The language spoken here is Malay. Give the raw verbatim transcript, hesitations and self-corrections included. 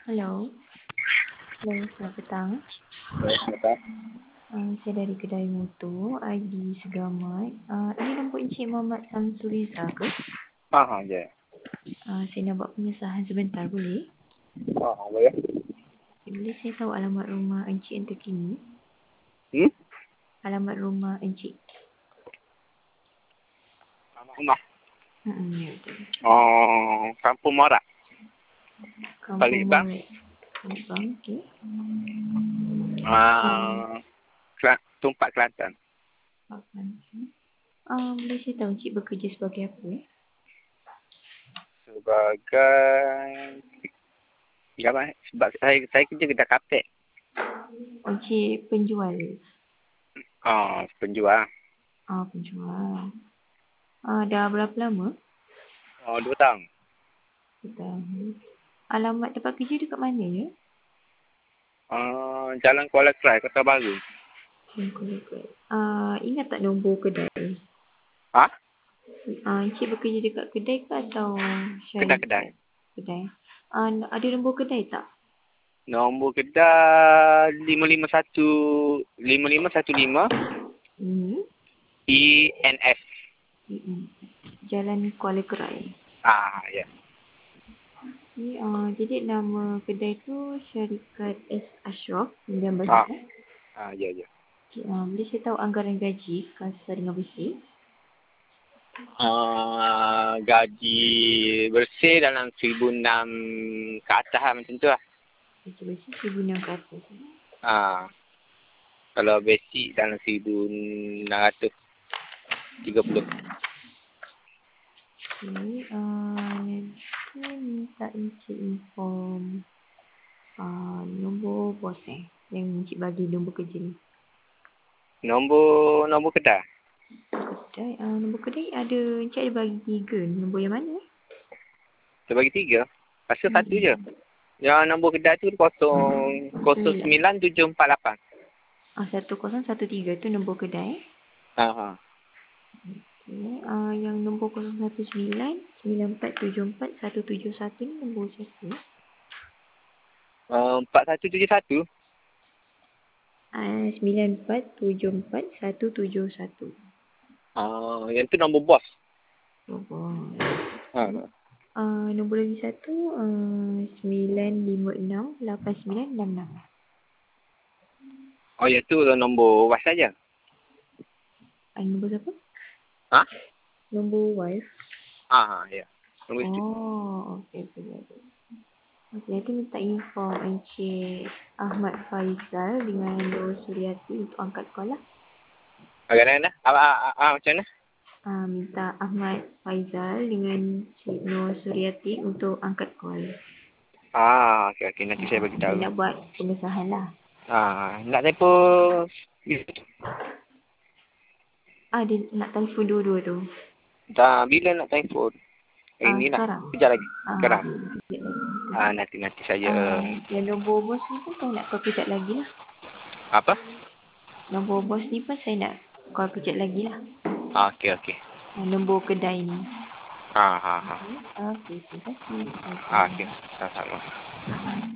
Hello. Hello, selamat petang. Baik, betul. Uh, saya dari kedai motor, I D Segamat. Uh, ini nombor Encik Muhammad Samsuriza ke? Ha, ha, je. Uh, saya nak buat pengesahan sebentar, boleh? Ha, ha, boleh. Boleh saya tahu alamat rumah Encik yang terkini? Hmm? Alamat rumah Encik. Anak rumah. Hmm, ya betul. Oh, Kampung Morak. Kampung Balik bang. Morat. Bang, okey. Ah, Kela- Tumpak Kelantan. Uh, boleh saya tahu Encik bekerja sebagai apa? Eh? Sebagai... Apa? eh? Sebab saya, saya kerja kedai kapek. Encik penjual. Oh, penjual. Ah, penjual. Ah, dah berapa lama? Oh, dua tahun. Tahun. Alamat tempat kerja dekat mana ya? Oh, Jalan Kuala Krai, Kota Baru. Ah, ingat tak nombor kedai? Ha? Ah, Encik bekerja dekat kedai ke atau Kedai-kedai. syarikat? Kedai. Ah, ada nombor kedai tak? Nombor kedai lima lima satu lima lima satu lima Hmm. E N S. Mm-mm. Jalan Kuala Kerai. Ah, ya. Okay, ah, jadi nama kedai tu syarikat S Ashraf sembilan belas. Ah, Eh? ah, ya, ya. Okay, ah, boleh saya tahu anggaran gaji kasar dengan bersih? Uh, gaji bersih dalam seribu enam ke atas lah, macam tu lah. Gaji bersih seribu enam ke atas. Uh, kalau basic dalam seribu enam ratus tiga puluh. Okay, uh, nanti minta Encik inform uh, nombor bos eh yang Encik bagi nombor kerja ni. Nombor nombor kedai. Kedai, uh, nombor kedai ada Encik ada bagi tiga. Nombor yang mana? Saya bagi tiga. Rasa Hmm. satu je. Yang nombor kedai tu kosong kosong sembilan tujuh empat lapan. Ah, satu kosong satu tiga tu nombor kedai. Ha, ha. Okay, uh, yang nombor kosong satu sembilan sembilan empat tujuh empat satu tujuh satu ni nombor siapa? Uh, empat satu tujuh satu. Uh, sembilan empat tujuh empat satu tujuh satu. Uh, yang tu nombor bos. Nombor. Ha, ha. Uh, nombor lagi satu uh, sembilan lima enam lapan sembilan enam enam. Oh, yang tu nombor was saja. Uh, nombor siapa? Ha? Nombor wife. Ha, ha, ya. Nombor isteri. Oh, okey okey okey. Okey, nanti minta inform Encik Ahmad Faizal dengan Nur Suryati untuk angkat call lah. Bagaimana? Apa, apa, apa, macam mana? Uh, minta Ahmad Faizal dengan Cik Nur Suryati untuk angkat call. Ah, okey okey, nanti saya bagi Dia tahu. nak buat pengesahan lah. Ah, nak telefon. Ah, dia nak telefon dua-dua tu. Dah bila nak telefon? Eh, Ah, ini lah. sekarang. Kejap lagi. Ah, Sekarang. sekejap lagi. Ah, nanti nanti saya Ah, yang nombor bos ni pun saya nak call kejap lagi lah. apa? Nombor bos ni pun saya nak call kejap lagi lah. Ah, okey okey. Ah, nombor kedai ni. Ah, ha ha. Okey, terima kasih. Ah, okey. Sama-sama.